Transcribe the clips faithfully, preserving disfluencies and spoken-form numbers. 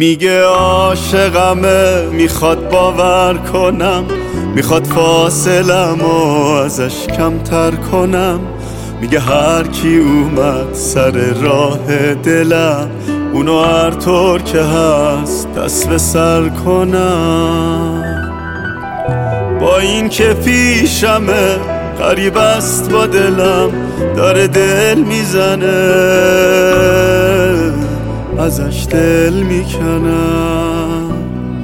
میگه عاشقمه، میخواد باور کنم، میخواد فاصلمو ازش کمتر کنم. میگه هر کی اومد سر راه دلم، اونو هر طور که هست دست به سر کنم. با این که پیشمه غریب است با دلم، داره دل میزنه ازش دل میکنم.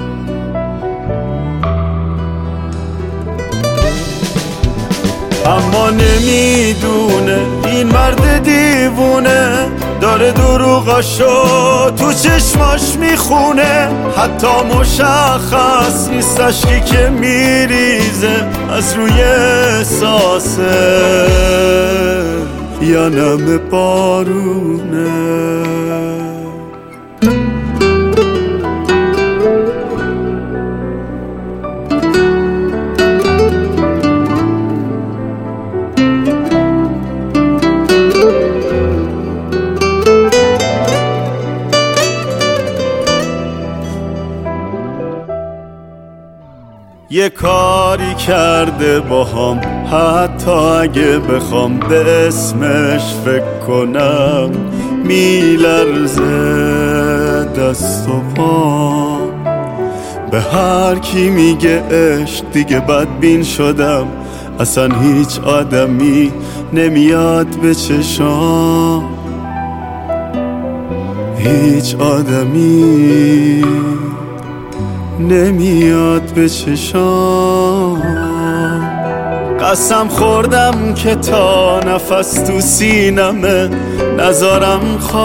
اما نمیدونه این مرد دیوونه، داره دروغاشو تو چشماش میخونه. حتی مشخص نیست اشکی که میریزه از روی احساسه یا نم بارونه. یه کاری کرده باهام، حتی اگه بخوام به اسمش فکر کنم میلرزه دست و پام. به هر کی میگه عشق دیگه بدبین شدم، اصلا هیچ آدمی نمیاد به چشام، هیچ آدمی نمیاد به چشام. قسم خوردم که تا نفس تو سینمه نذارم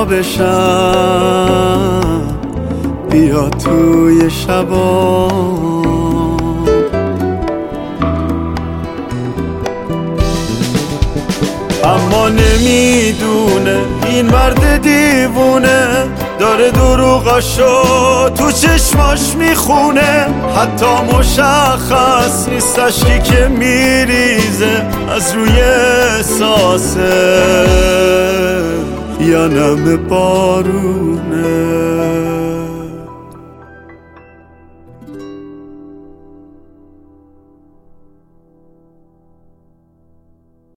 خوابشم بیا توی شبام. اما نمیدونه این مرد دیوونه، داره دروغاشو تو چشماش میخونه. حتی مشخص نیست اشکی که میریزه از روی احساسه یا نم بارونه.